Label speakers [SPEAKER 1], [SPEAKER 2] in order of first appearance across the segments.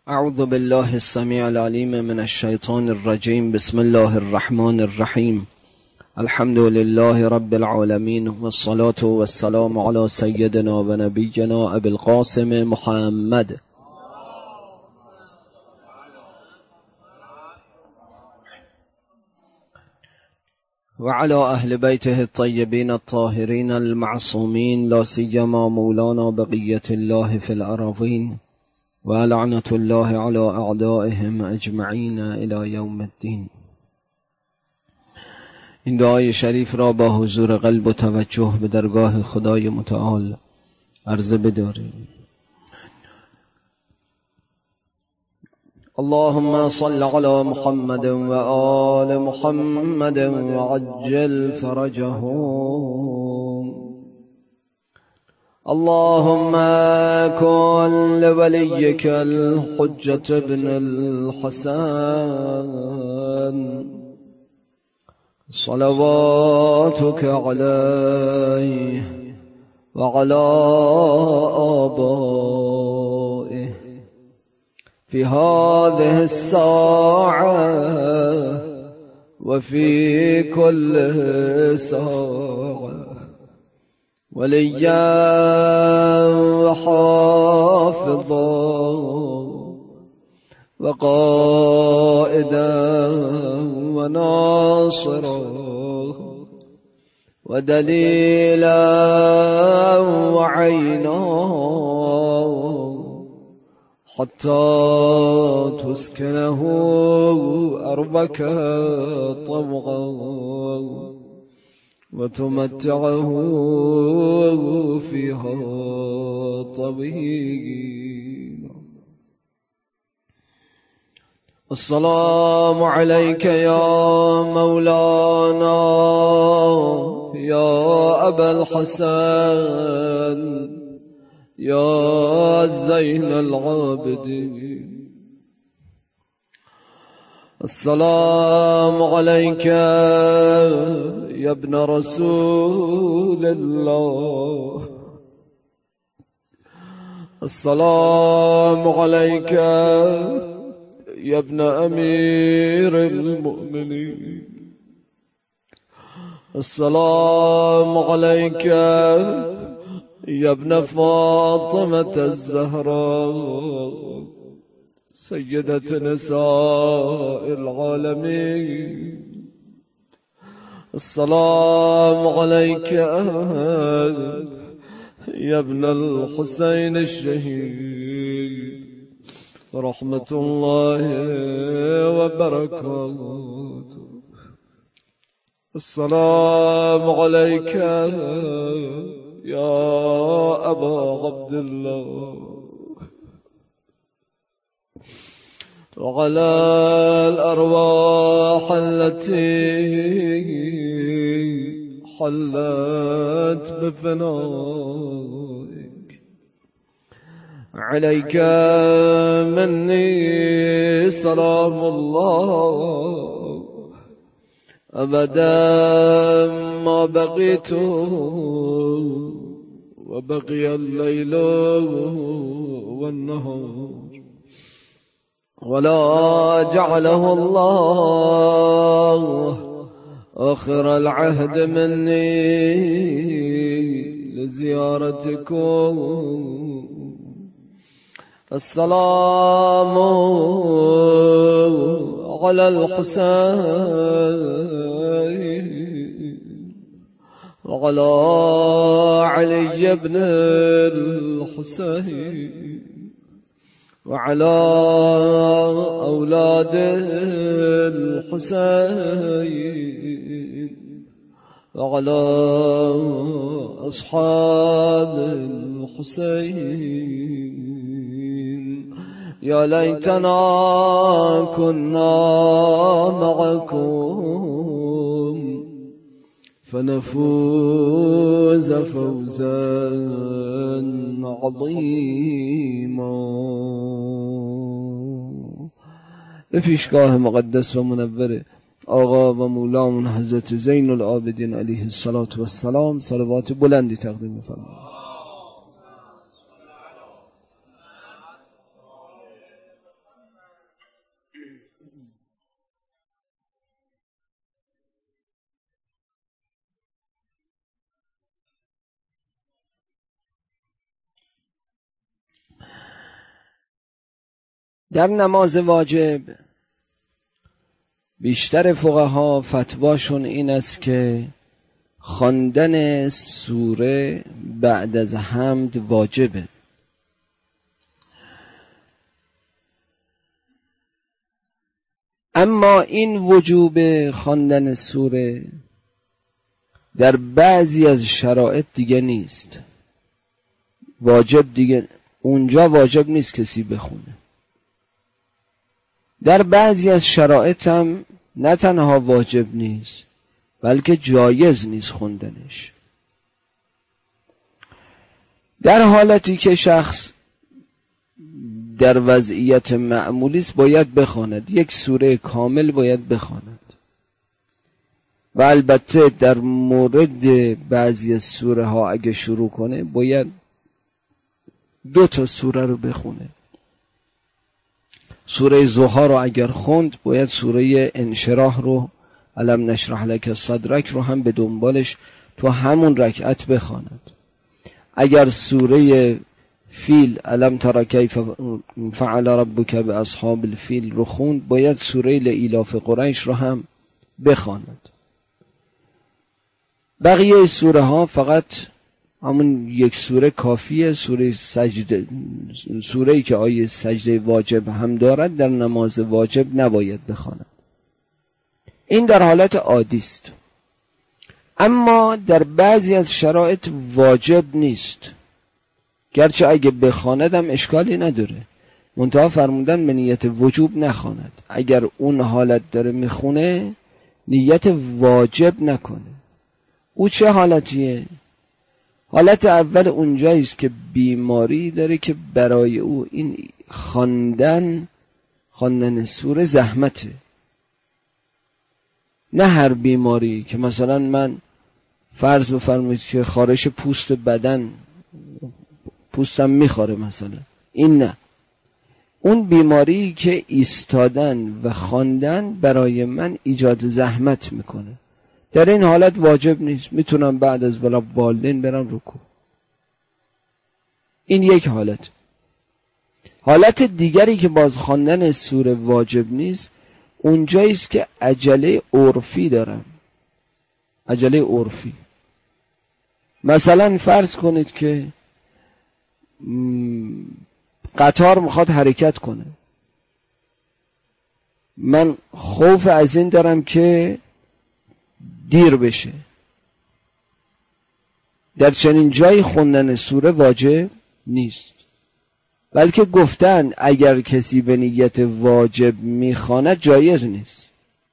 [SPEAKER 1] أعوذ بالله السميع العليم من الشيطان الرجيم. بسم الله الرحمن الرحيم. الحمد لله رب العالمين، والصلاة والسلام على سيدنا ونبينا أبي القاسم محمد وعلى أهل بيته الطيبين الطاهرين المعصومين، لا سيما مولانا بقية الله في الأراضين، ولعنة الله على أعدائهم أجمعين إلى يوم الدين. این دعای شریف را با حضور قلب و توجه به درگاه خدای متعال عرضه بداریم. اللهم صل على محمد و آل محمد وعجل فرجهم. اللهم كن لوليك الحجة بن الحسن صلواتك عليه وعلى آبائه في هذه الساعة وفي كل ساعة، وليا وحافظا وقائدا وناصرا ودليلا وعينا، حتى تسكنه أرضك طوعا وتمتعه فيها طويلا. السلام عليك يا مولانا يا أبا الحسن يا زين العابدين. السلام عليك يا ابن رسول الله. السلام عليك يا ابن أمير المؤمنين. السلام عليك يا ابن فاطمة الزهراء سيدة نساء العالمين. السلام عليك يا ابن الحسين الشهيد رحمة الله وبركاته. السلام عليك يا أبا عبد الله وعلى الأرواح التي حلت بفنائك. عليك مني سلام الله أبدا ما بقيت وبقي الليل والنهار، ولا جعله الله آخر العهد مني لزيارتكم. السلام على الحسين وعلى علي بن الحسين وعلى أولاد الحسين وعلى أصحاب الحسين. يا ليتنا كنا معكم فنفوز فوزا عظيما. به پیشگاه مقدس و منور آقا و مولامون حضرت زین العابدین علیه الصلاة و السلام صلوات بلندی تقدیم می‌فرمایید. در نماز واجب بیشتر فقها فتواشون این است که خواندن سوره بعد از حمد واجبه. اما این وجوب خواندن سوره در بعضی از شرایط دیگه نیست. واجب دیگه اونجا واجب نیست کسی بخونه. در بعضی از شرایط هم نه تنها واجب نیست بلکه جایز نیست خوندنش. در حالتی که شخص در وضعیت معمولی است باید بخواند، یک سوره کامل باید بخواند. و البته در مورد بعضی از سوره ها اگه شروع کنه باید 2 سوره رو بخونه. سوره ضحی رو اگر خوند باید سوره انشراح رو، الم نشرح لک صدرک رو هم به دنبالش تو همون رکعت بخواند. اگر سوره فیل الم تر کیف فعل ربک باصحاب الفیل رو خوند باید سوره لإیلاف قریش رو هم بخواند. بقیه سوره ها فقط همون یک سوره کافیه. سوره سجده، سوره‌ای که آیه سجده واجب هم دارد در نماز واجب نباید بخواند. این در حالت عادی است. اما در بعضی از شرایط واجب نیست، گرچه اگه بخواند هم اشکالی نداره، منتها فرمودن به نیت وجوب نخواند. اگر اون حالت داره میخونه نیت واجب نکنه. او چه حالتیه؟ حالت اول اونجاییست که بیماری داره که برای او این خواندن سوره زحمته. نه هر بیماری که مثلا من فرض بفرمایید که خارش پوست بدن، پوستم میخوره مثلا، این نه. اون بیماری که ایستادن و خواندن برای من ایجاد زحمت میکنه، در این حالت واجب نیست، میتونم بعد از ولا والدین برم رکوع. این یک حالت. حالت دیگری که باز خواندن سوره واجب نیست اونجاییست که عجله عرفی دارم. عجله عرفی، مثلا فرض کنید که قطار میخواد حرکت کنه، من خوف از این دارم که دیر بشه. در چنین جایی خوندن سوره واجب نیست، بلکه گفتن اگر کسی به نیت واجب میخواند جایز نیست،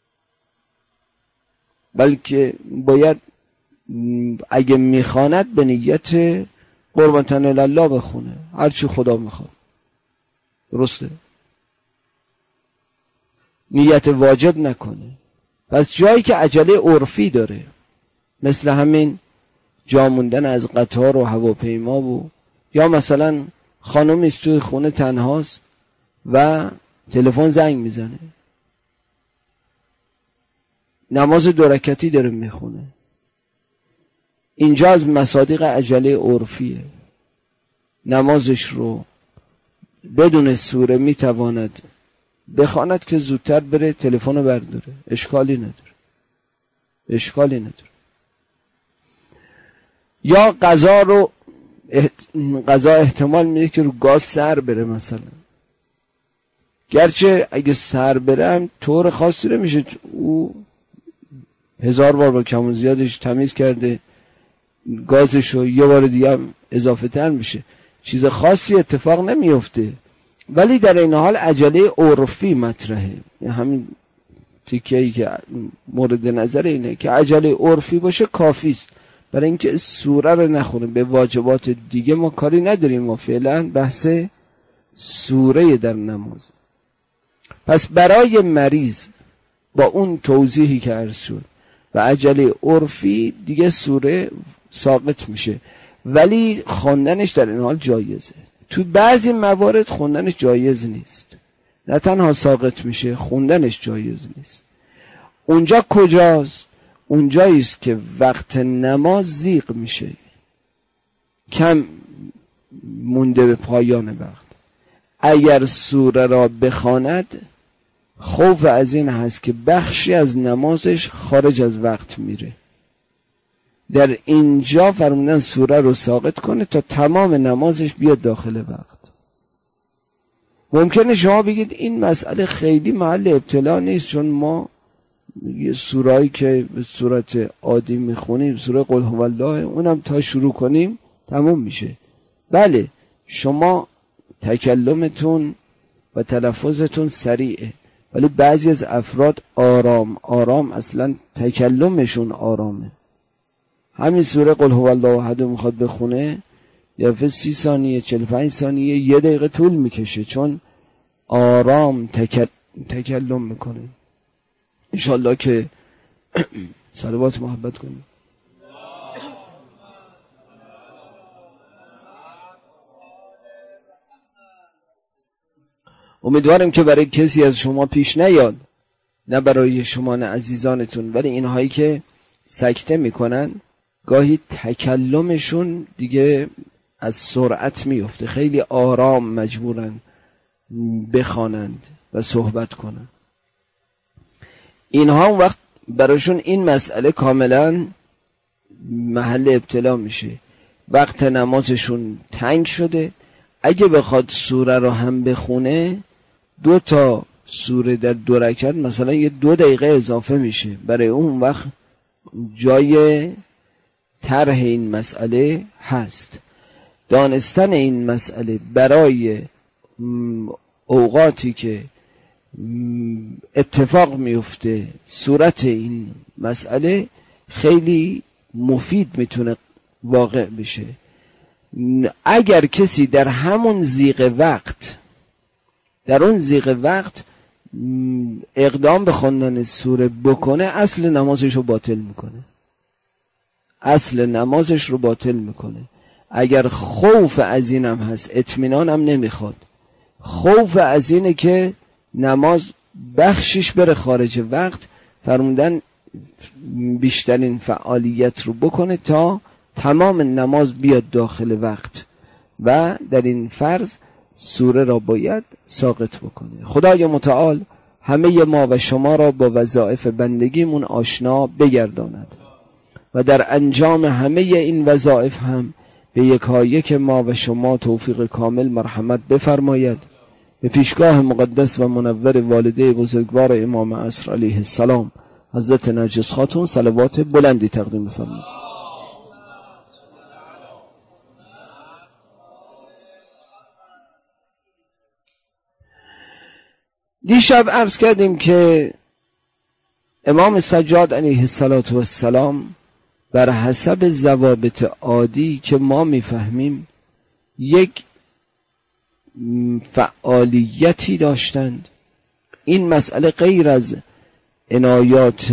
[SPEAKER 1] بلکه باید اگه میخواند به نیت قربانتن الله بخونه، هرچی خدا میخواد. درسته؟ نیت واجب نکنه. پس جایی که عجله عرفی داره، مثل همین جا موندن از قطار و هواپیما و یا مثلا خانم است توی خونه تنهاست و تلفن زنگ میزنه، نماز 2 رکعتی داره میخونه، اینجا از مصادیق عجله عرفیه. نمازش رو بدون سوره میتواند بخواند که زودتر بره تلفن رو برداره، اشکالی نداره. یا قضا احتمال میده که رو گاز سر بره مثلا، گرچه اگه سر بره هم طور خاصی رو میشه، او 1000 بار با کم و زیادش تمیز کرده گازش رو، یه بار دیگه هم اضافه تر میشه، چیز خاصی اتفاق نمیفته. ولی در این حال عجله عرفی مطرحه. همین تیکه‌ای که مورد نظر اینه که عجله عرفی باشه کافیست برای اینکه سوره رو نخونه. به واجبات دیگه ما کاری نداریم، ما فعلا بحث سوره در نماز. پس برای مریض با اون توضیحی که عرض شد و عجله عرفی دیگه سوره ساقط میشه، ولی خواندنش در این حال جایزه. تو بعضی موارد خوندنش جایز نیست، نه تنها ساقط میشه، خوندنش جایز نیست. اونجا کجاست؟ اونجاییست که وقت نماز زیغ میشه، کم مونده به پایان وقت. اگر سوره را بخواند خوف از این هست که بخشی از نمازش خارج از وقت میره. در اینجا فرمودن سوره رو ساقط کنه تا تمام نمازش بیاد داخل وقت. ممکنه شما بگید این مسئله خیلی محل ابتلا نیست، چون ما یه سوره‌ای که به صورت عادی میخونیم، سوره قل هو الله، اونم تا شروع کنیم تموم میشه. بله، شما تکلمتون و تلفظتون سریعه، ولی بعضی از افراد آرام اصلا تکلمشون آرامه. همین سوره قل هو الله احد میخواد بخونه، یا 30 ثانیه 45 ثانیه 1 دقیقه طول میکشه، چون آرام تکلم میکنه. انشالله که صلوات محبت کنیم. امیدوارم که برای کسی از شما پیش نیاد، نه برای شما نه عزیزانتون، ولی اینهایی که سکته میکنن گاهی تکلمشون دیگه از سرعت میفته، خیلی آرام مجبورن بخوانند و صحبت کنن. اینها اون وقت براشون این مسئله کاملا محل ابتلا میشه. وقت نمازشون تنگ شده، اگه بخواد سوره رو هم بخونه 2 تا سوره در 2 رکعت مثلا یه 2 دقیقه اضافه میشه. برای اون وقت جای طرح این مسئله هست. دانستن این مسئله برای اوقاتی که اتفاق میفته صورت این مسئله خیلی مفید میتونه واقع بشه. اگر کسی در همون ضیق وقت، در اون ضیق وقت اقدام به خواندن سوره بکنه، اصل نمازش رو باطل میکنه. اصل نمازش رو باطل میکنه. اگر خوف از اینم هست، اطمینان هم نمیخواد، خوف از اینه که نماز بخشش بره خارج وقت، فرمودن بیشترین فعالیت رو بکنه تا تمام نماز بیاد داخل وقت و در این فرض سوره را باید ساقط بکنه. خدای متعال همه ما و شما را با وظایف بندگیمون آشنا بگرداند و در انجام همه این وظایف هم به یکایک ما و شما توفیق کامل مرحمت بفرماید. به پیشگاه مقدس و منور والده بزرگوار امام عصر علیه السلام حضرت نرجس خاتون صلوات بلندی تقدیم بفرمایید. دیشب عرض کردیم که امام سجاد علیه السلام بر حسب ضوابط عادی که ما میفهمیم یک فعالیتی داشتند. این مسئله غیر از عنایات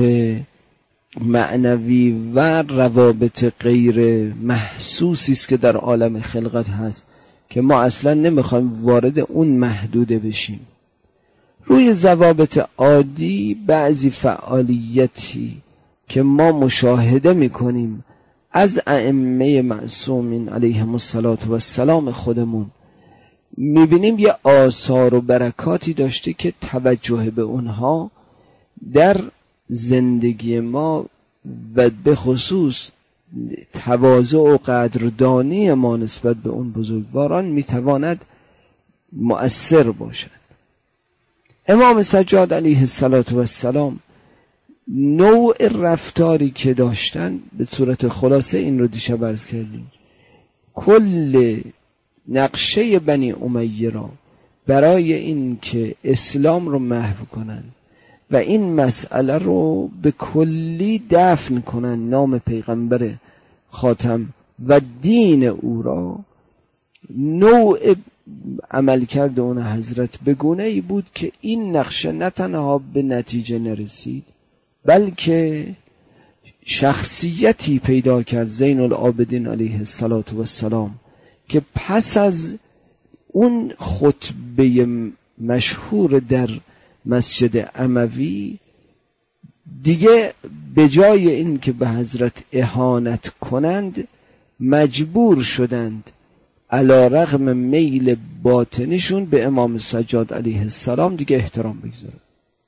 [SPEAKER 1] معنوی و روابط غیر محسوسی است که در عالم خلقت هست که ما اصلا نمیخوایم وارد اون محدوده بشیم. روی ضوابط عادی بعضی فعالیتی که ما مشاهده میکنیم از ائمه معصومین علیهم السلام خودمون، میبینیم یه آثار و برکاتی داشته که توجه به اونها در زندگی ما و به خصوص تواضع و قدردانی ما نسبت به اون بزرگواران میتواند مؤثر باشد. امام سجاد علیه السلام نوع رفتاری که داشتن به صورت خلاصه این رو دیشب عرض کردیم. کل نقشه بنی امیه را برای این که اسلام رو محو کنن و این مسئله رو به کلی دفن کنن، نام پیغمبر خاتم و دین او را، نوع عملکرد اون حضرت به گونه‌ای بود که این نقشه نه تنها به نتیجه نرسید بلکه شخصیتی پیدا کرد زین العابدین علیه السلام که پس از اون خطبه مشهور در مسجد اموی دیگه به جای این که به حضرت اهانت کنند مجبور شدند علی رغم میل باطنشون به امام سجاد علیه السلام دیگه احترام بگذارن.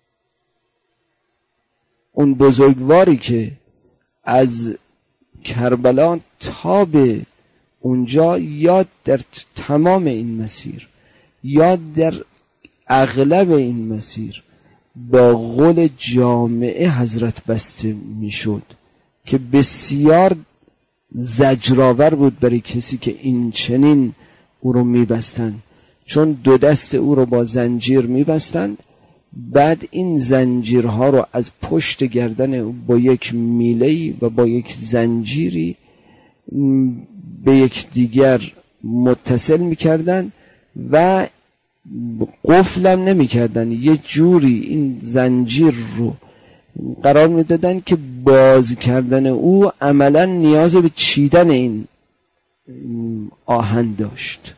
[SPEAKER 1] اون بزرگواری که از کربلا تا به اونجا یا در تمام این مسیر یا در اغلب این مسیر با قول جامعه حضرت بسته میشد که بسیار زجرآور بود برای کسی که این چنین او رو میبستند، چون دو دست او رو با زنجیر میبستند، بعد این زنجیرها رو از پشت گردن او با یک میله‌ای و با یک زنجیری به یک دیگر متصل میکردن و قفلم نمیکردن، یه جوری این زنجیر رو قرار میدادن که باز کردن او عملا نیاز به چیدن این آهن داشت.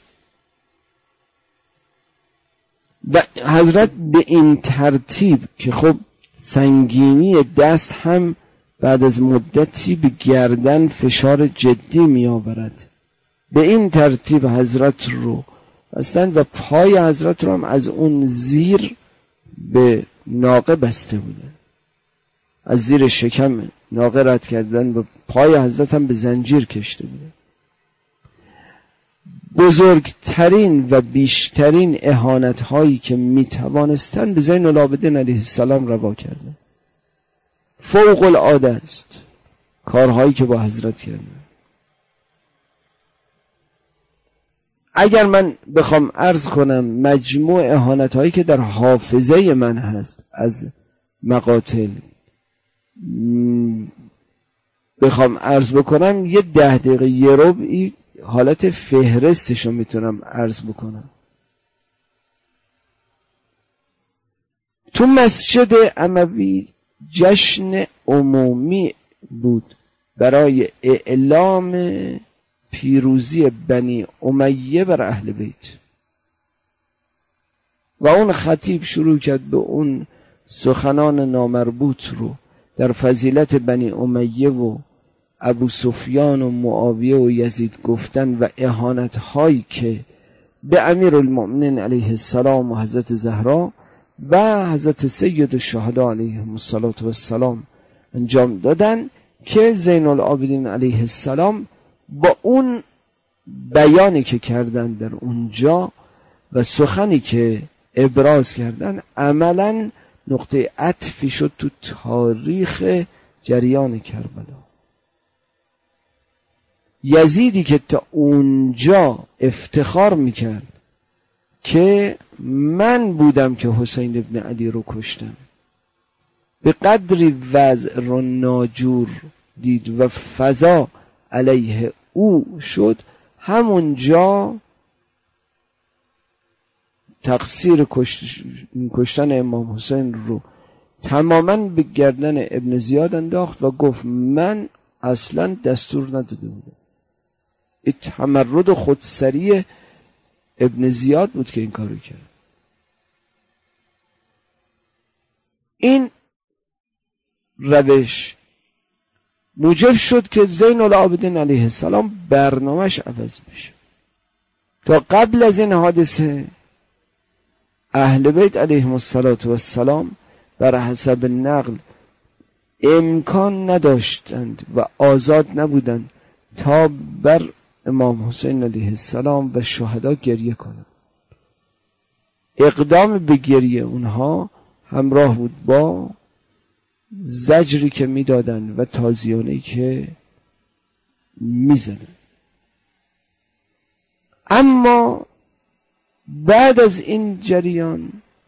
[SPEAKER 1] و حضرت به این ترتیب که خب سنگینی دست هم بعد از مدتی به گردن فشار جدی می آورد، به این ترتیب حضرت رو بستن و پای حضرت رو هم از اون زیر به ناقه بسته بودن، از زیر شکم ناقه رد کردن و پای حضرت هم به زنجیر کشته بودن. بزرگترین و بیشترین اهانت هایی که می توانستن به زین العابدین علیه السلام روا کردن. فوق العاده است کارهایی که با حضرت کردن. اگر من بخوام عرض کنم مجموع اهانت هایی که در حافظه من هست از مقاتل بخوام عرض بکنم، یه 10 دقیقه یه ربعی حالت فهرستشو میتونم عرض بکنم. تو مسجد اموی جشن عمومی بود برای اعلام پیروزی بنی امیه بر اهل بیت و اون خطیب شروع کرد به اون سخنان نامربوط رو در فضیلت بنی امیه و ابو سفیان و معاویه و یزید گفتن و اهانت هایی که به امیر المؤمنین علیه السلام و حضرت زهرا و حضرت سید الشهدا علیهم السلام انجام دادن، که زین العابدین علیه السلام با اون بیانی که کردن در اونجا و سخنی که ابراز کردن عملا نقطه عطفی شد تو تاریخ جریان کربلا. یزیدی که تا اونجا افتخار میکرد که من بودم که حسین ابن علی رو کشتم، به قدری وضع رو ناجور دید و فضا علیه او شد، همونجا تقصیر کشتن امام حسین رو تماما به گردن ابن زیاد انداخت و گفت من اصلا دستور نداده بودم. این تمرد و خودسری ابن زیاد بود که این کارو کرد. این روش موجب شد که زین العابدین علیه السلام برنامهش عوض بشه. تا قبل از این حادثه اهل بیت علیهم السلام بر حسب نقل امکان نداشتند و آزاد نبودند تا بر امام حسین علیه السلام و شهدا گریه کنند. اقدام به گریه اونها همراه بود با زجری که میدادن و تازیانه‌ای که میزنن. اما بعد از این جریان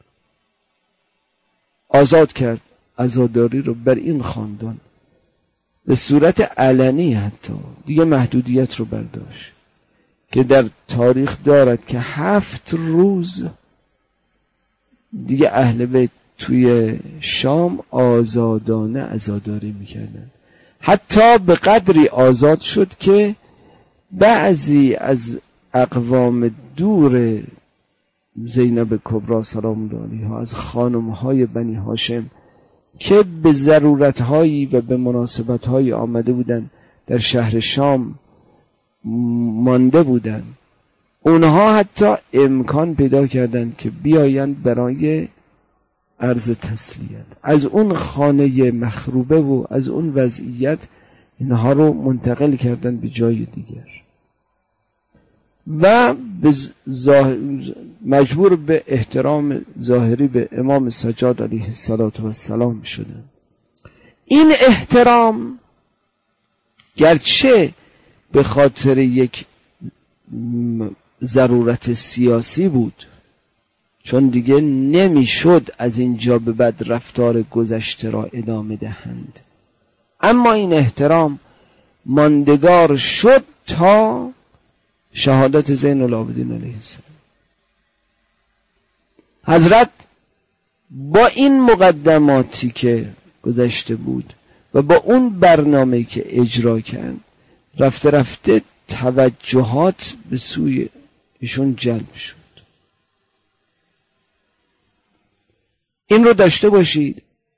[SPEAKER 1] آزاد کرد عزاداری رو بر این خاندان به صورت علنی، حتی دیگه محدودیت رو برداشت که در تاریخ دارد که 7 روز دیگه اهل بیت توی شام آزادانه عزاداری میکردن. حتی به قدری آزاد شد که بعضی از اقوام دور زینب کبری سلام الله علیها از خانمهای بنی هاشم که به ضرورتهایی و به مناسبتهایی آمده بودن در شهر شام مانده بودن اونها حتی امکان پیدا کردند که بیایند برای عرض تسلیت از اون خانه مخروبه و از اون وضعیت اینها رو منتقل کردن به جای دیگر و مجبور به احترام ظاهری به امام سجاد علیه السلام شدن. این احترام گرچه به خاطر یک ضرورت سیاسی بود، چون دیگه نمیشد از اینجا به بعد رفتار گذشته را ادامه دهند، اما این احترام ماندگار شد تا شهادت زین العابدین علیه السلام. حضرت با این مقدماتی که گذشته بود و با اون برنامه که اجرا کرد، رفته رفته توجهات به سوی ایشون جلب شد. این رو داشته باشید،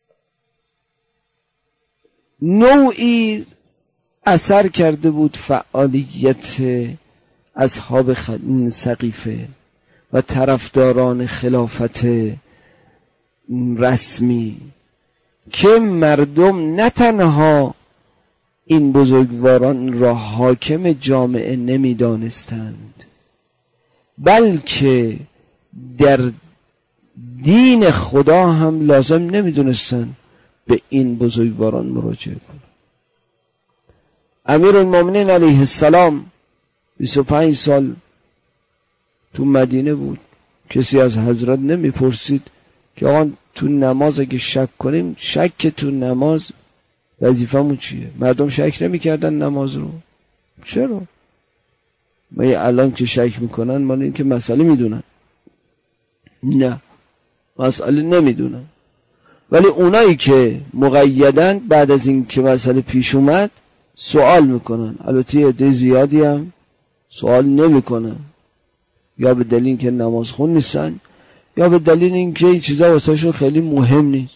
[SPEAKER 1] نوعی اثر کرده بود فعالیت اصحاب سقیفه و طرفداران خلافت رسمی که مردم نه تنها این بزرگواران را حاکم جامعه نمی دانستند، بلکه در دین خدا هم لازم نمی دونستند به این بزرگواران مراجعه کنند. امیرالمومنین علیه السلام 25 سال تو مدینه بود. کسی از حضرت نمی پرسید که آقا تو نماز اگه شک کنیم، شک تو نماز وظیفمون چیه؟ مردم شک نمی کردن نماز رو. چرا؟ ما الان که شک میکنن مال این که مسئله میدونن؟ نه، مسئله نمیدونن. ولی اونایی که مقیدن بعد از این که مسئله پیش اومد سوال میکنن. البته عده زیادی هم سوال نمیکنن، یا به دلیل اینکه نماز خون نیستن یا به دلیل اینکه این چیزا واسهشون خیلی مهم نیست.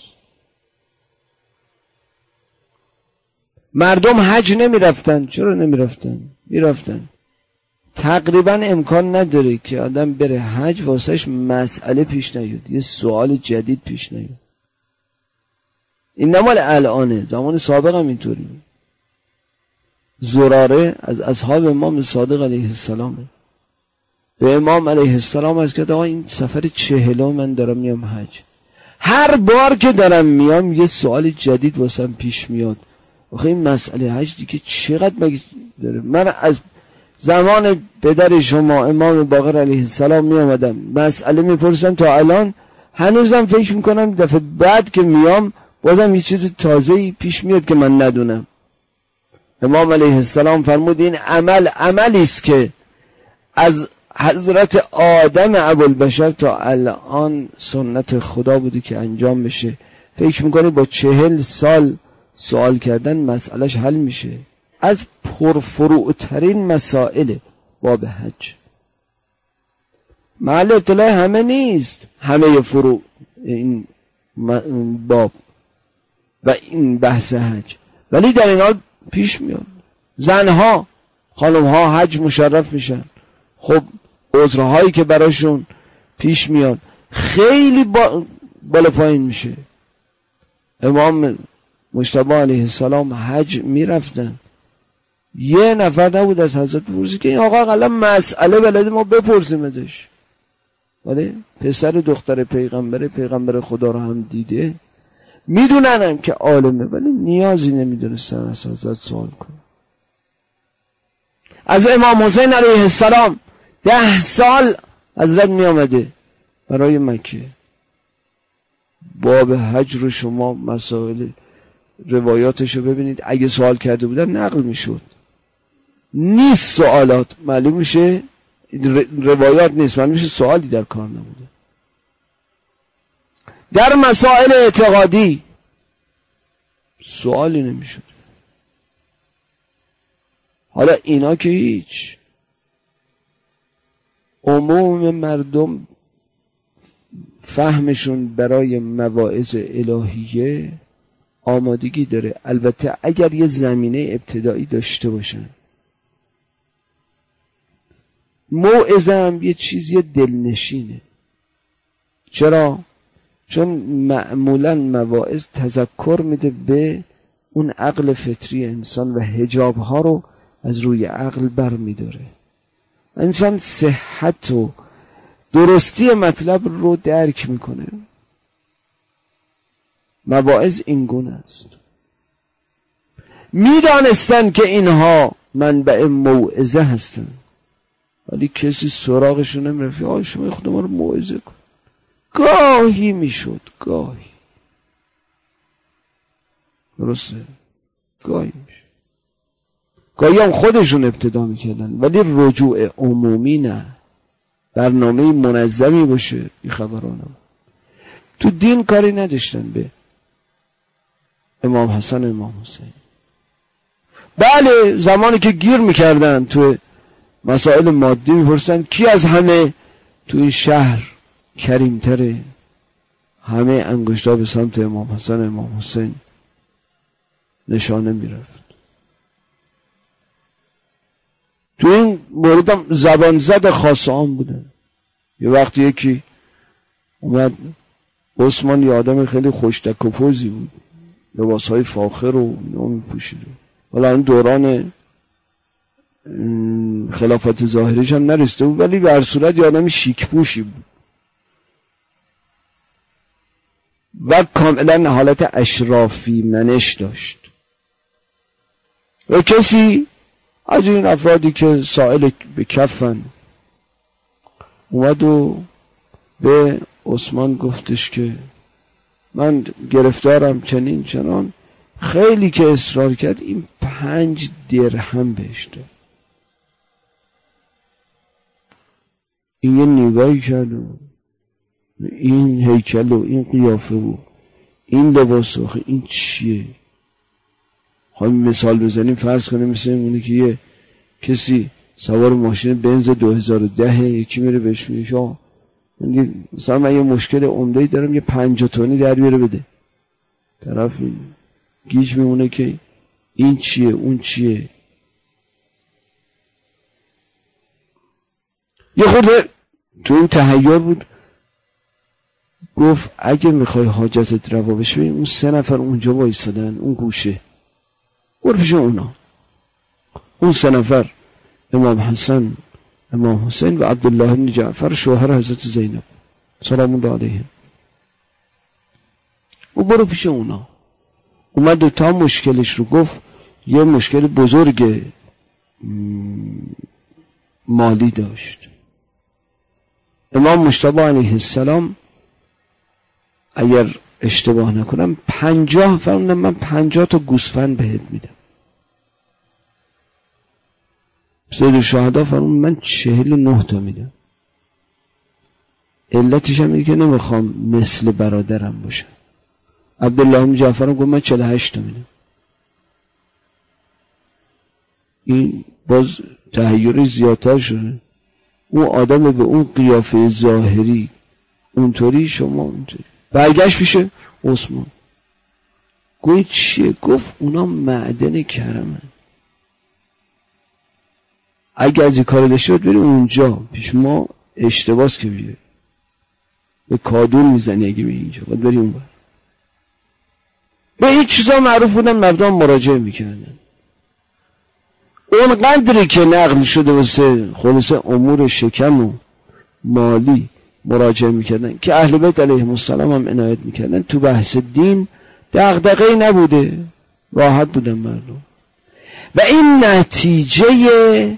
[SPEAKER 1] مردم حج نمیرفتن. چرا نمیرفتن؟ میرفتن. تقریبا امکان نداره که آدم بره حج واسهش مسئله پیش نیاد، یه سوال جدید پیش نیاد. این نمال الانه، زمان سابق هم اینطوری. زراره از اصحاب امام صادق علیه السلامه، به امام علیه السلام از که آقا این سفر 40 من دارم میام حج، هر بار که دارم میام یه سوال جدید واسم پیش میاد. آخه این مسئله حج دیگه چقدر مگه داره؟ من از زمان پدر شما امام باقر علیه السلام می آمدم مسئله میپرسم، تا الان هنوزم فکر میکنم دفعه بعد که میام بازم یه چیز تازه‌ای پیش میاد که من ندونم. امام علیه السلام فرمود این عملی است که از حضرت آدم ابوالبشر تا الان سنت خدا بودی که انجام بشه. فکر میکنی با 40 سال سوال کردن مسئلهش حل میشه؟ از پرفروعترین مسائل باب حج. محل اطلاع همه نیست، همه فروع این باب و این بحث حج، ولی در این حال پیش میاد. زنها خانمها حج مشرف میشن، خب عذرهایی که براشون پیش میاد خیلی بالا پایین میشه. امام مجتبی علیه السلام حج میرفتن، یه نفر نبود از حضرت پرسی که این آقا اقلا مسئله بلده ما بپرسیم ازش. ولی پسر دختر پیغمبر خدا رو هم دیده، میدونن هم که عالمه، ولی نیازی نمیدونستن از حضرت سوال کنن. از امام حسین علیه السلام 10 سال حضرت می آمده برای مکه. باب حج رو شما مسائل روایاتش رو ببینید، اگه سوال کرده بودن نقل میشد. نیست سوالات، معلوم میشه روایات نیست، معلوم میشه سوالی در کار نبوده. در مسائل اعتقادی سوالی نمیشد. حالا اینا که هیچ، عموم مردم فهمشون برای مواعظ الهیه آمادگی داره، البته اگر یه زمینه ابتدایی داشته باشن. موعظه هم یه چیزی دلنشینه. چرا؟ چون معمولا مواعظ تذکر میده به اون عقل فطری انسان و حجابها رو از روی عقل بر میداره. انسان صحت و درستی مطلب رو درک میکنه. مواعظ این گونه است. میدانستن که اینها منبع موعظه هستن، ولی کسی سراغشون نمیرفت. آقا شما خود ما رو موعظه کن. گاهی میشد، گاهی درسته، گاهی میشد، گاهی هم خودشون ابتدا میکردن، ولی رجوع عمومی نه. برنامه منظمی باشه این خبرانم. تو دین کاری نداشتن به امام حسن امام حسین. بله زمانی که گیر میکردن تو مسائل مادی میپرسن کی از همه تو این شهر کریمتره، همه انگشتا به سمت امام حسن امام حسین نشانه میرفت. تو این مورد هم زبان زد خاص عام بودن. یه وقتی یکی اومد، عثمان یه آدم خیلی خوشتک و پوزی بود، لباسهای فاخر و نمی پوشید. حالا این دوران خلافت ظاهریش هم نرسیده بود، ولی به هر صورت یه آدم شیک پوشی بود و کاملا حالت اشرافی منش داشت. و کسی از این افرادی که سائل به کفن اومد و به عثمان گفتش که من گرفتارم چنین چنان. خیلی که اصرار کرد این 5 درهم بهش داد. این یه نگاهی کرد و این هیکل و این قیافه و این لباس و این چیه؟ خواهیم مثال بزنیم، فرض کنیم مثل اونه که یه کسی سوار ماشین بنز 2010 یکی میره بهش میگه مثلا من یه مشکل عمده‌ای دارم یه 50 تونی در بیاره بده. طرف گیج میمونه که این چیه اون چیه. یه خورده تو این تحیر بود، گفت اگه میخوای حاجتت روا بشه اون 3 نفر اونجا وایسادن اون گوشه، برو پیش اونا. اون 3 نفر امام حسن امام حسین و عبدالله بن جعفر شوهر حضرت زینب سلام الله علیهم، و برو پیش اونا. اومد تا مشکلش رو گفت. یه مشکل بزرگ مالی داشت. امام مجتبی علیه السلام اگر اشتباه نکنم 50 فرمودن من 50 تا گوسفند بهت میدم. سید شهدا فرمود من 49 تا میدم. علتش هم اینه که نمیخوام مثل برادرم باشم. عبدالله بن جعفر گفت من 48 تا میدم. این باز تحیر زیادتر شده. اون آدم به اون قیافه ظاهری اونطوری، شما اونطوری. برگشت پیش عثمان گوی چیه؟ گفت اونا معدن کرمن، اگه از این کار داشته باید بری اونجا پیش ما. اشتباس که بیه به کادون میزنی اگه به اینجا باید بری اون بر. به این چیزا معروف بودن، مردم مراجعه میکردن. اون قدری که نقل شده واسه خلاصه امور شکم و مالی مراجعه میکردن که اهل بیت علیهم السلام هم عنایت میکردن. تو بحث دین دغدغه‌ای نبوده، راحت بودن مردم. و این نتیجه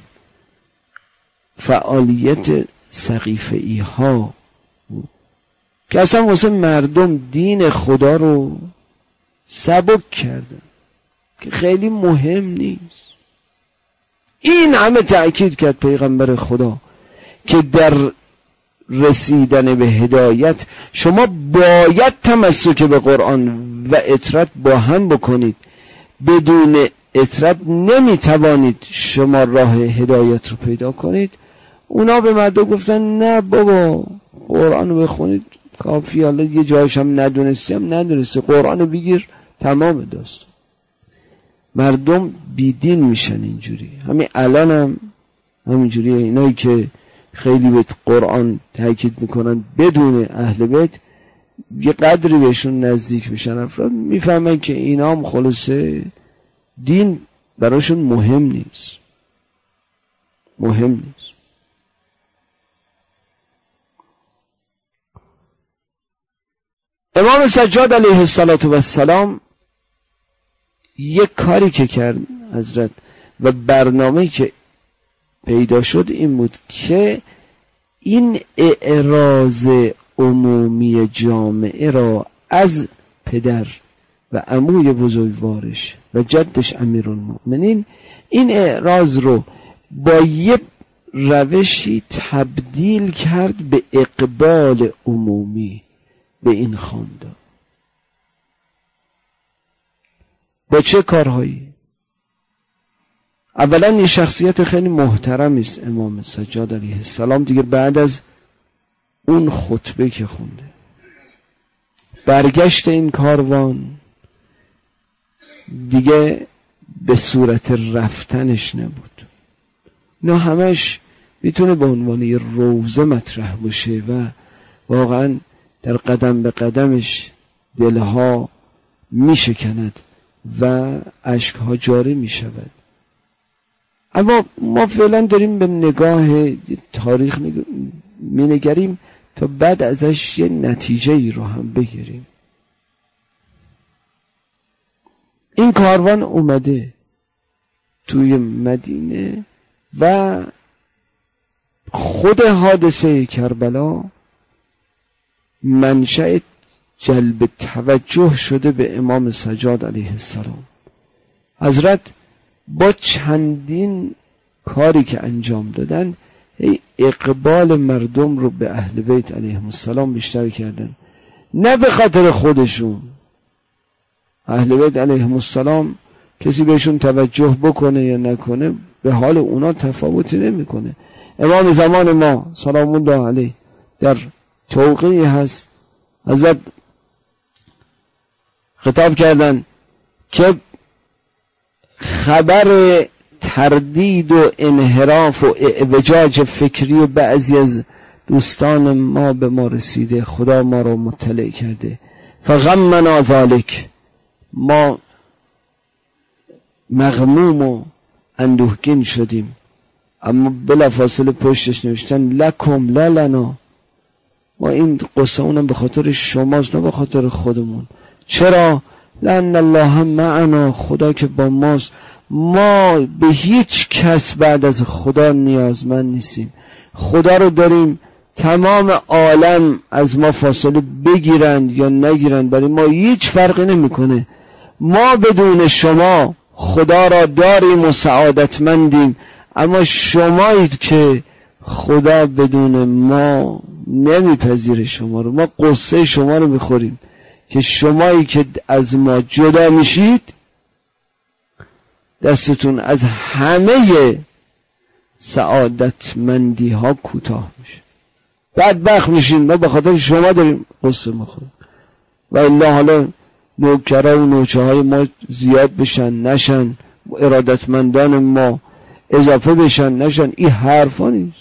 [SPEAKER 1] فعالیت سقیفه‌ای ها که اصلا واسه مردم دین خدا رو سبک کردن که خیلی مهم نیست. این همه تأکید کرد پیغمبر خدا که در رسیدن به هدایت شما باید تمسک به قرآن و اطرت با هم بکنید. بدون اطرت نمیتوانید شما راه هدایت رو پیدا کنید. اونا به مردم گفتن نه بابا قرآن رو بخونید کافی، حالا یه جایش هم ندونستی هم ندونستی، قرآن رو بگیر تمام داستان. مردم بیدین میشن اینجوری. همین الان هم همینجوریه. اینایی که خیلی به قرآن تاکید میکنن بدون اهل بیت یه قدری بهشون نزدیک میشن، افراد میفهمن که اینا هم خلاصه دین براشون مهم نیست. امام سجاد علیه السلام یک کاری که کرد حضرت و برنامه‌ای که پیدا شد این بود که این اعراض عمومی جامعه را از پدر و عموی بزرگوارش و جدش امیرالمؤمنین این اعراض رو با یک روشی تبدیل کرد به اقبال عمومی به این خاندان. با چه کارهایی؟ اولا یه شخصیت خیلی محترمی است امام سجاد علیه السلام دیگه. بعد از اون خطبه که خونده، برگشت این کاروان دیگه به صورت رفتنش نبود، نه همش میتونه به عنوان یه روزه مطرح باشه و واقعا در قدم به قدمش دلها میشکند و اشکها جاری میشود. اما ما فعلا داریم به نگاه تاریخ مینگریم تا بعد ازش یه نتیجه ای رو هم بگیریم. این کاروان اومده توی مدینه و خود حادثه کربلا منشأ جلب توجه شده به امام سجاد علیه السلام. حضرت با چندین کاری که انجام دادن اقبال مردم رو به اهل بیت علیهم السلام بیشتر کردن، نه به خاطر خودشون. اهل بیت علیهم السلام کسی بهشون توجه بکنه یا نکنه به حال اونا تفاوتی نمیکنه. امام زمان ما سلام الله علیه در توقیعی هست حضرت خطاب کردن که خبر تردید و انحراف و اعوجاج فکری و بعضی از دوستان ما به ما رسیده، خدا ما رو مطلع کرده. فغمنا ذالک، ما مغموم و اندوهگین شدیم. اما بلافاصله پشتش نوشتن لکم لا لنا، ما این قصه اونم به خاطر شماست نه به خاطر خودمون. چرا؟ لأن الله معنا، خدا که با ماست. ما به هیچ کس بعد از خدا نیازمند نیستیم. خدا رو داریم تمام عالم از ما فاصله بگیرند یا نگیرند، برای ما هیچ فرقی نمیکنه. ما بدون شما خدا را داریم و سعادتمندیم، اما شمایید که خدا بدون ما نمیپذیره شما رو. ما قصه شما رو میخوریم که شمایی که از ما جدا میشید دستتون از همه سعادتمندی ها کوتاه میشه، بدبخت میشین. ما به خاطر شما داریم قصه میخوریم و الا حالا نوکرا و نوچه های ما زیاد بشن نشن، ارادتمندان ما اضافه بشن نشن، این حرفا نیست.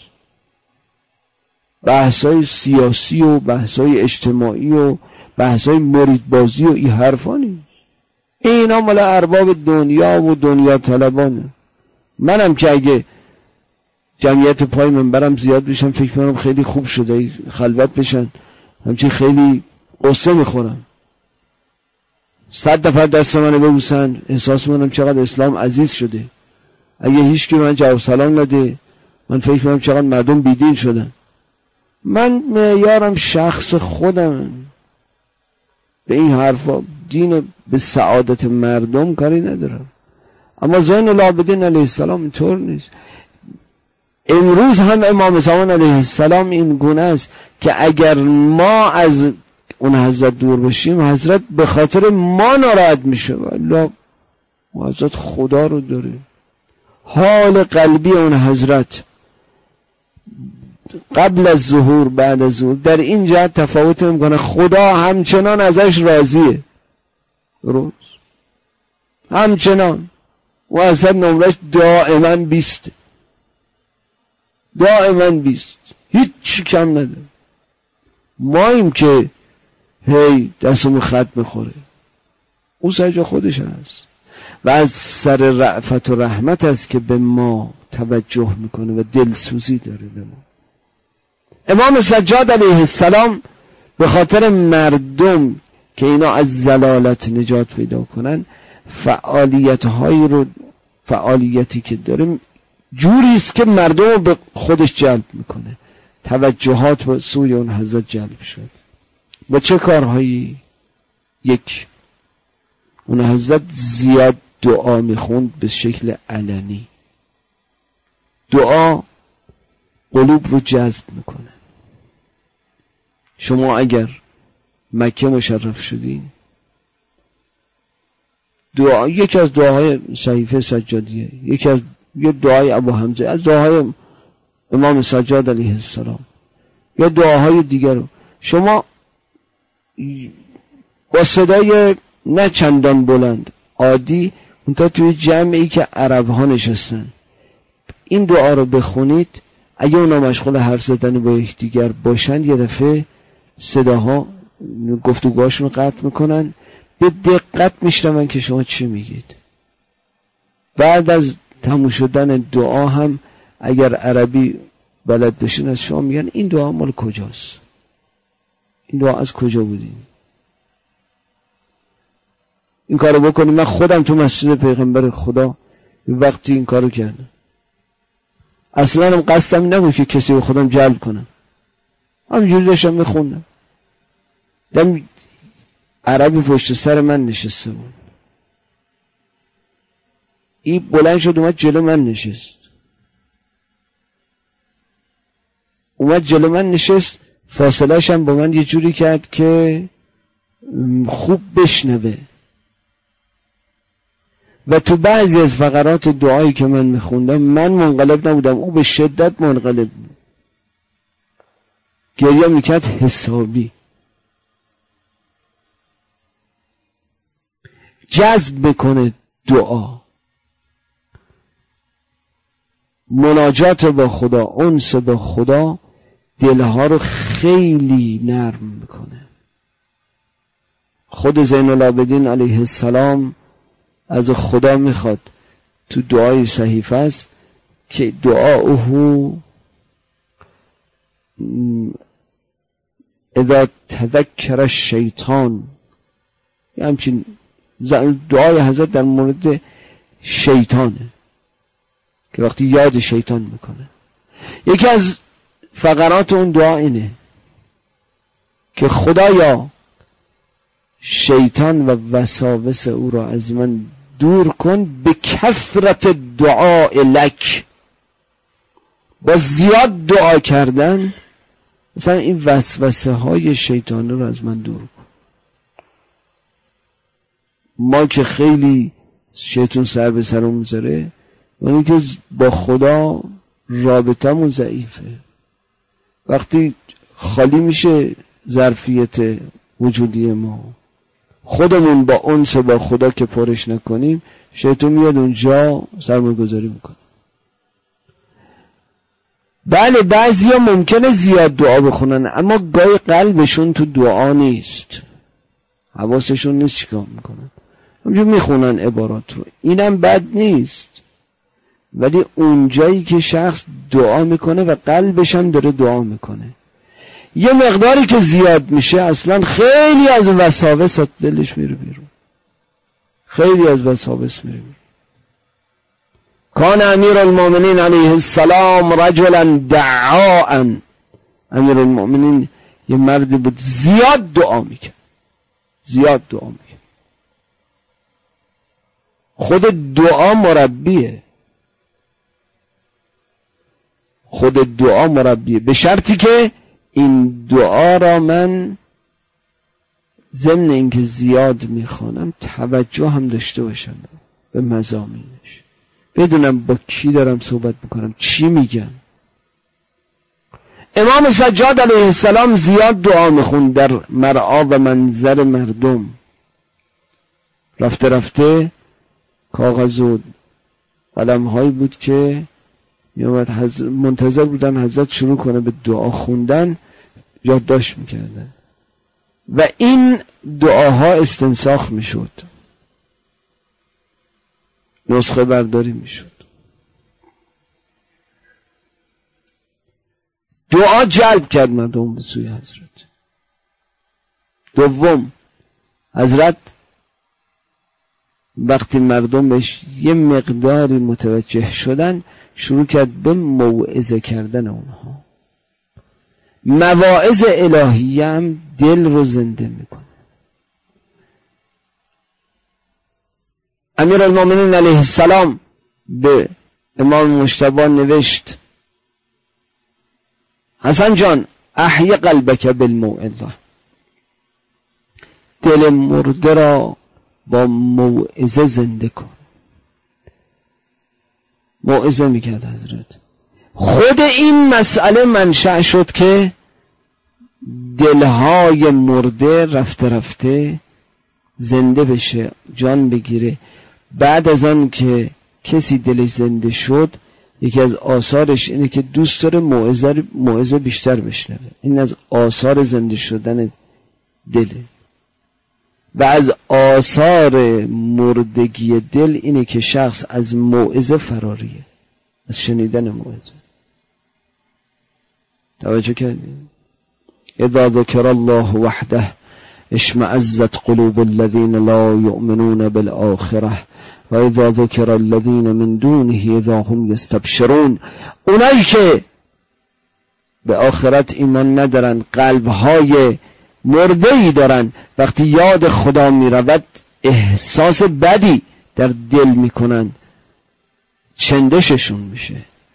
[SPEAKER 1] بحثای سیاسی و بحثای اجتماعی و بحثای مریدبازی و این حرفا نیست. اینا مال ارباب دنیا و دنیا طلبانه. منم که اگه جمعیت پای منبرم زیاد بشن فکر کنم خیلی خوب شده، خلوت بشن، همچنین خیلی قصه میخورم. 100 نفر دست منو ببوسن احساس میکنم چقدر اسلام عزیز شده. اگه هیچ کی من جواب سلام نده من فکر کنم چقدر مردم بیدین شدن. من معیارم شخص خودم. به این حرفا دین به سعادت مردم کاری ندارم. اما زین العابدین علیه السلام اینطور نیست. امروز هم امام زمان علیه السلام این گونه است که اگر ما از اون حضرت دور بشیم حضرت به خاطر ما ناراحت میشه. والله ما حضرت خدا رو داریم. حال قلبی اون حضرت قبل از ظهور بعد از ظهور در این جهت تفاوت میکنه. خدا همچنان ازش راضیه، درست همچنان، و اصلا نمرش دائما 20. دائما 20 هیچ چی کم نداره. ماییم که هی دستمون خط میخوره، اون سر جا خودش هست و از سر رأفت و رحمت است که به ما توجه میکنه و دلسوزی داره به ما. امام سجاد علیه السلام به خاطر مردم که اینا از ضلالت نجات پیدا کنن فعالیتی که داره جوری است که مردم رو به خودش جلب میکنه، توجهات به سوی اون حضرت جلب شد. با چه کارهایی؟ یک، اون حضرت زیاد دعا میخوند به شکل علنی. دعا قلوب رو جذب میکنه. شما اگر مکه مشرف شدین، دعا یکی از دعاهای صحیفه سجادیه، یه دعای ابو حمزه از دعاهای امام سجاد علیه السلام یا دعاهای دیگر رو شما با صدای نه چندان بلند عادی اونتا توی جمعی که عرب ها نشستن این دعا رو بخونید، اگه اونا مشغول حرف زدن با یکدیگر باشن یه دفعه صداها گفتگوهاشون رو قطع میکنن، به دقت میشنون که شما چی میگید. بعد از تموم شدن دعا هم اگر عربی بلد بشین از شما میگن این دعا مال کجاست، این دعا از کجا بودین. این کارو بکنیم. من خودم تو مسجد پیغمبر خدا وقتی این کارو کردم، اصلا هم قصدم نبود که کسی به خودم جلب کنم، همینجوری داشتم میخوندم، دم عربی پشت سر من نشسته بود، این بلند شد اومد جلو من نشست، فاصله‌ش هم با من یه جوری کرد که خوب بشنوه و تو بعضی از فقرات دعایی که من میخوندم من منقلب نبودم، او به شدت منقلب بود، گریه میکرد حسابی. جذب میکنه دعا، مناجات با خدا، انس با خدا دلها رو خیلی نرم میکنه. خود زین العابدین علیه السلام از خدا میخواد تو دعای صحیفه است که دعاؤه اذا تذکر الشیطان، همچین دعای حضرت در مورد شیطانه که وقتی یاد شیطان میکنه. یکی از فقرات اون دعا اینه که خدایا شیطان و وساوس او را از من دور کن به کثرت دعا لک، با زیاد دعا کردن مثلا این وسوسه های شیطانی رو از من دور کن. ما که خیلی شیطان سر به سرمون میذاره، اونی که با خدا رابطمون ضعیفه، وقتی خالی میشه ظرفیت وجودی ما، خودمون با انس با خدا که پرش نکنیم، شیطان میاد اونجا سرمایه‌گذاری میکنه. بله بعضیا ممکنه زیاد دعا بخونن اما گاهی قلبشون تو دعا نیست، حواسشون نیست چیکار میکنن، همجور میخونن عبارات رو، اینم بد نیست، ولی اونجایی که شخص دعا میکنه و قلبش هم داره دعا میکنه، یه مقداری که زیاد میشه اصلا خیلی از وساوس دلش میره بیرون، خیلی از وساوس میره بیرون. کان امیر المؤمنین علیه السلام رجلا دعاء، امیر المؤمنین یه مردی بود زیاد دعا میکرد، زیاد دعا میکرد. خود دعا مربیه، خود دعا مربیه، به شرطی که این دعا را من ضمن اینکه زیاد میخوانم توجه هم داشته باشم به مضامینش، بدونم با کی دارم صحبت میکنم، چی میگم. امام سجاد علیه السلام زیاد دعا میخوند در مرعا و منظر مردم. رفته رفته کاغذ و قلم هایی بود که میومد منتظر بودن حضرت شروع کنه به دعا خوندن، یادداشت میکردن و این دعاها استنساخ میشد، نسخه برداری میشد. دعا جلب کرد مردم به سوی حضرت. دوم، حضرت وقتی مردم بهش یه مقداری متوجه شدن شروع کرد به موعظه کردن اونها. مواعظ الهیه هم دل رو زنده میکنه. امیرالمومنین علیه السلام به امام مجتبی نوشت حسن جان احی قلبک بالموعظه، دل مرده را با موعظه زنده کن. موعظه میکرد حضرت. خود این مسئله منشأ شد که دلهای مرده رفته رفته زنده بشه، جان بگیره. بعد از آن که کسی دلش زنده شد، یکی از آثارش اینه که دوست داره موعظه بیشتر بشنوه. این از آثار زنده شدن دله. و از آثار مردگی دل اینه که شخص از موعظه فراریه، از شنیدن موعظه. توجه کردیم؟ اذا ذکر الله وحده اشمئزت قلوب الذین لا یؤمنون بالآخرة و اذا ذکر الذین من دونه اذا هم یستبشرون. اونایی که به آخرت ایمان ندارن، قلبهای مرده‌ای دارن، وقتی یاد خدا میرود احساس بدی در دل میکنن، چندششون میشه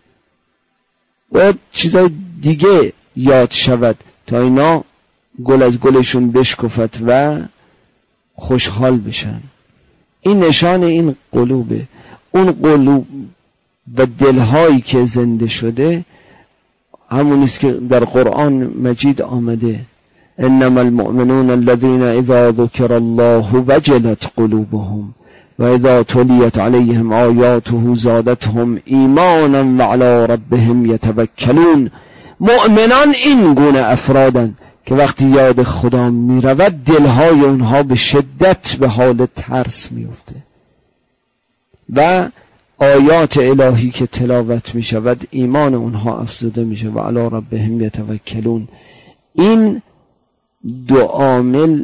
[SPEAKER 1] و چیزای دیگه یاد شود تا اینا گل از گلشون بشکفت و خوشحال بشن. این نشان این قلوبه. اون قلوب و دلهایی که زنده شده همونیست که در قرآن مجید آمده انما المؤمنون الذين اذا ذكر الله وجلت قلوبهم و اذا تلیت علیهم آیاته زادتهم ایمانا و علی ربهم یتوکلون. مؤمنان این گونه افرادن که وقتی یاد خدا می رود دلهای اونها به شدت به حال ترس می افته و آیات الهی که تلاوت می شود ایمان اونها افزوده می شود و علی ربهم یتوکلون. این دو عامل،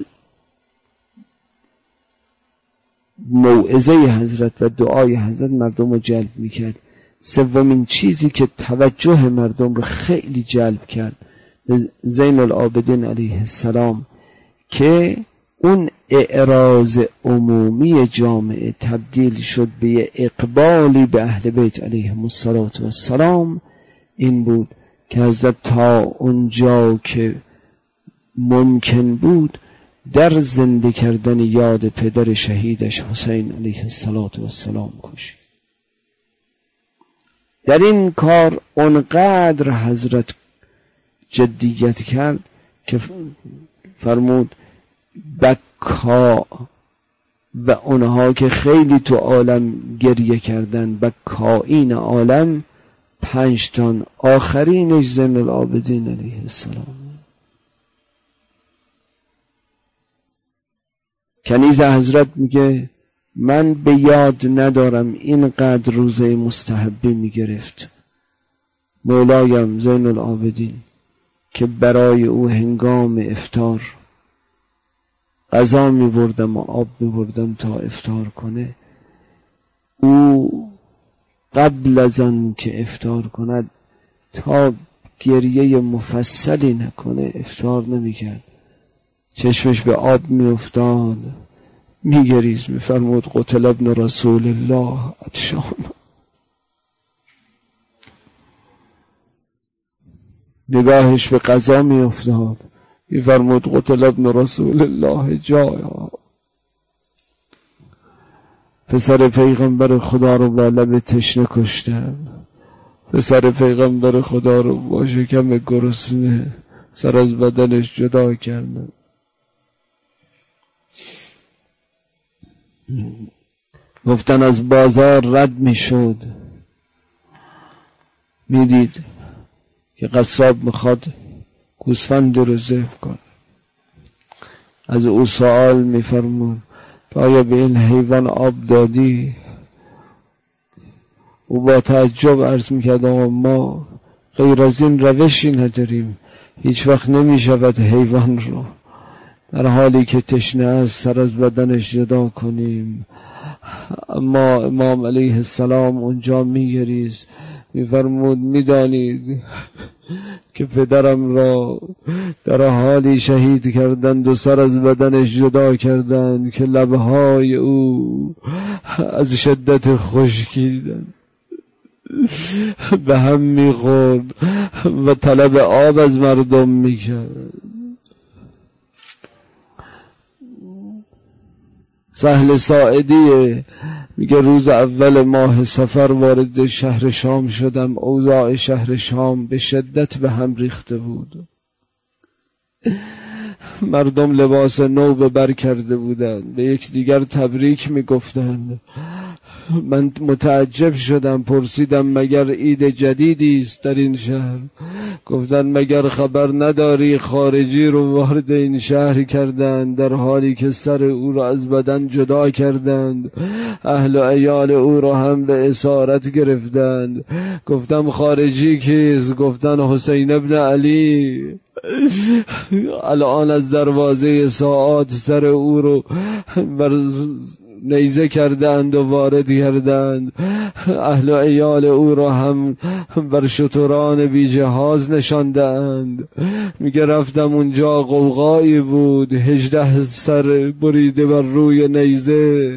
[SPEAKER 1] موعظه حضرت و دعای حضرت، مردم رو جلب می کرد. سومین چیزی که توجه مردم رو خیلی جلب کرد زین العابدین علیه السلام که اون اعراض عمومی جامعه تبدیل شد به اقبالی به اهل بیت علیهم السلام، این بود که حضرت تا اونجا که ممکن بود در زنده کردن یاد پدر شهیدش حسین علیه السلام کوشید. در این کار اونقدر حضرت جدیت کرد که فرمود بکا و اونها که خیلی تو عالم گریه کردن، بکائین عالم 5 تن، آخرینش زین العابدین علیه السلام. کنیز حضرت میگه من به یاد ندارم اینقدر روزه مستحبی میگرفت مولایم زین العابدین که برای او هنگام افطار غذا میبردم و آب میبردم تا افطار کنه. او قبل از آن که افطار کند تا گریه مفصلی نکنه افطار نمیکرد. چشمش به آب میافتاد، میگریز، میفرمود قتل ابن رسول الله عطشان. نگاهش به قضا میافتاد، میفرمود قتل ابن رسول الله جایا. پسر پیغمبر خدا رو با لب تشنه کشتم، پسر پیغمبر خدا رو با شکم گرسنه سر از بدنش جدا کردم. گفتن از بازار رد می شد، میدید که قصاب میخواد گوسفند رو ذبح کنه، از او سوال میفرمون آیا به این حیوان آب دادی؟ او با تعجب عرض میکرد ما غیر از این روشی نداریم، هیچ وقت نمیشود حیوان رو در حالی که تشنه است سر از بدنش جدا کنیم. اما امام علیه السلام اونجا میگریست، میفرمود میدانید که پدرم را در حالی شهید کردند و سر از بدنش جدا کردند که لبهای او از شدت خشکیدند به هم میخورد و طلب آب از مردم میکرد. سهل ساعدی میگه روز اول ماه صفر وارد شهر شام شدم، اوضاع شهر شام به شدت به هم ریخته بود، مردم لباس نو به بر کرده بودند، به یکدیگر تبریک میگفتند. من متعجب شدم، پرسیدم مگر عید جدیدی است در این شهر؟ گفتند مگر خبر نداری خارجی رو وارد این شهر کردند در حالی که سر او را از بدن جدا کردند، اهل و عیال او را هم به اسارت گرفتند. گفتم خارجی کیست؟ گفتند حسین ابن علی. الان از دروازه ساعات سر او رو بر نیزه کردند و وارد کردند، اهل و عیال او را هم بر شتران بی جهاز نشاندند. میگه رفتم اونجا قوقایی بود، 18 سر بریده بر روی نیزه.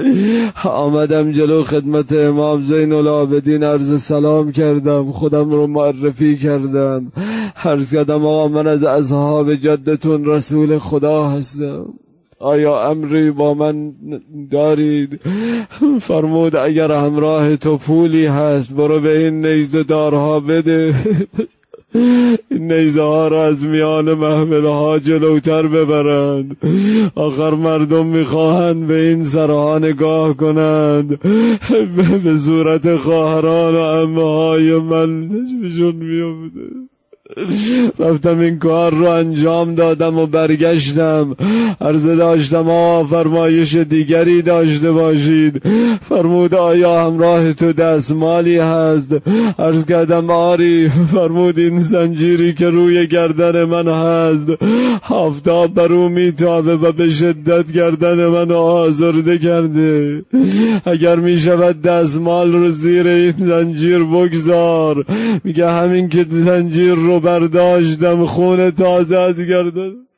[SPEAKER 1] آمدم جلو خدمت امام زین العابدین عرض سلام کردم، خودم رو معرفی کردم، عرض کردم آقا من از اصحاب جدتون رسول خدا هستم، آیا امری با من دارید؟ فرمود اگر همراه تو پولی هست برو به این نیزه دارها بده، این نیزه ها را از میان محمله ها جلوتر ببرند، آخر مردم میخواهند به این سرها نگاه کنند، به صورت خواهران و عمه های من چشمشون میفته. رفتم این کار رو انجام دادم و برگشتم، عرض داشتم فرمایش دیگری داشته باشید. فرمود آیا همراه تو دستمالی هست؟ عرض کردم آری. فرمود این زنجیری که روی گردن من هست آفتاب بر او میتابه و به شدت گردن من آزرده کرده، اگر میشود دستمال رو زیر این زنجیر بگذار. میگه همین که زنجیر رو برداشتم خون تازه از گردن